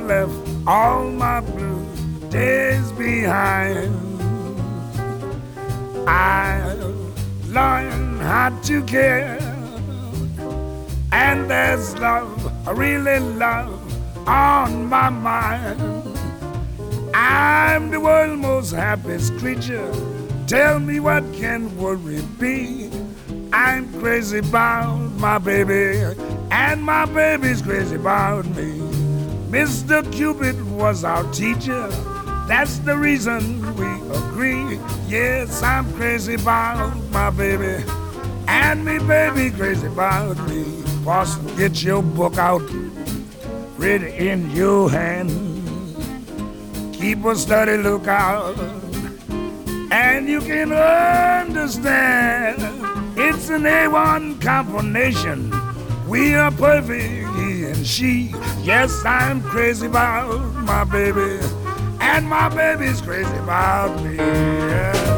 left all my blue days behind. I learned how to care, and there's love, really love, on my mind. I'm the world's most happiest creature. Tell me what can worry be? I'm crazy about my baby, and my baby's crazy about me. Mr. Cupid was our teacher. That's the reason we agree. Yes, I'm crazy about my baby, and me baby crazy about me. Parson, get your book out, ready in your hand. Keep a steady lookout, and you can understand it's an A1 combination. We are perfect, he and she. Yes, I'm crazy about my baby, and my baby's crazy about me. Yes.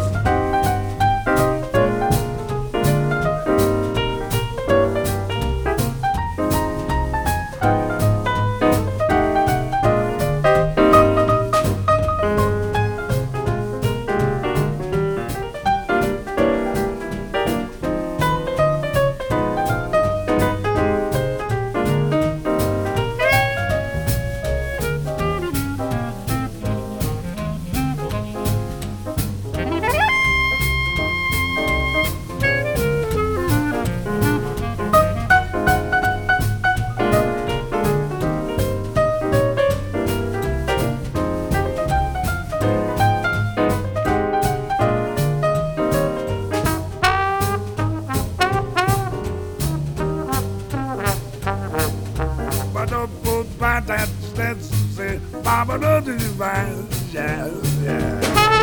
That's it. Baba do do yeah, yeah.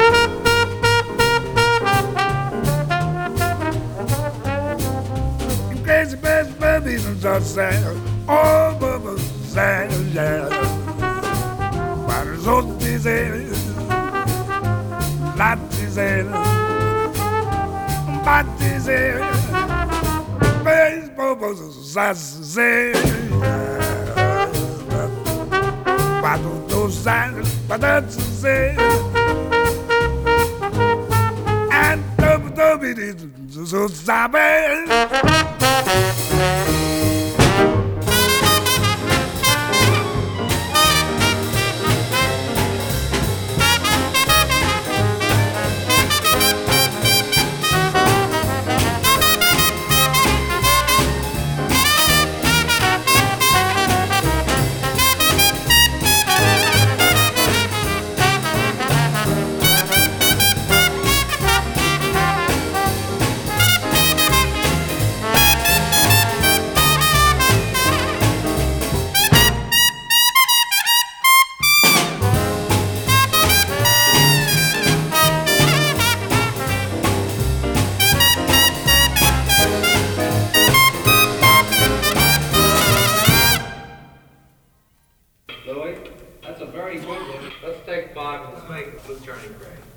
Crazy babies and just say, oh, Baba say, yeah. But it's all disease, lot disease, bad disease, baby, Baba say, yeah. But that's it. And so Louis, that's a very good one. Let's take 5 and let's make Blue Turning Gray.